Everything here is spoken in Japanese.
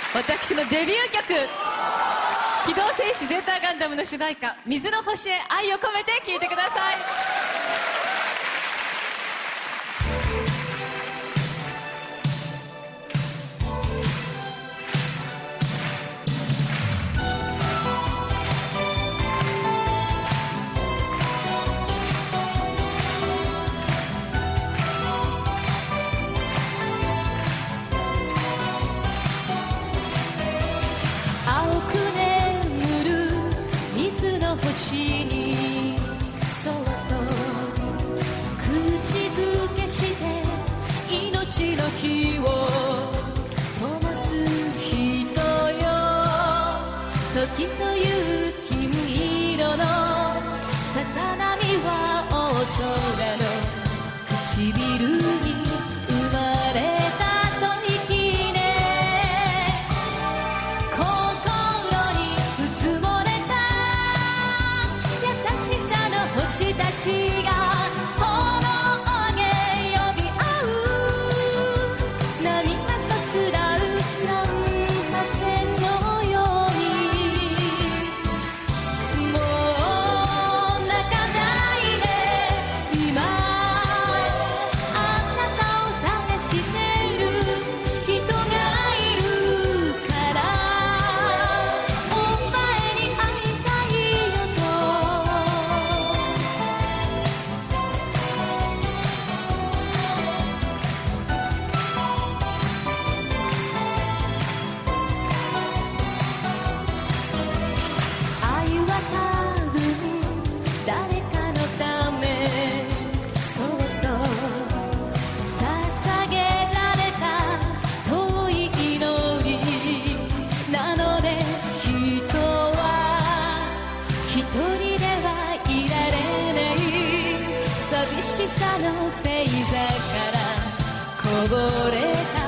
私のデビュー曲「機動戦士ゼータガンダム」の主題歌「水の星へ愛を込めて」聴いてください。 星にそっと口づけして命の火を灯す人よ。時という金色のさざ波は大空の唇に生まれたと生きね。星たちが炎で呼び合う波がさすらう難破船のようにもう泣かないで今あなたを探してる人がいるからお前に会いたいよと寂しさの星座からこぼれた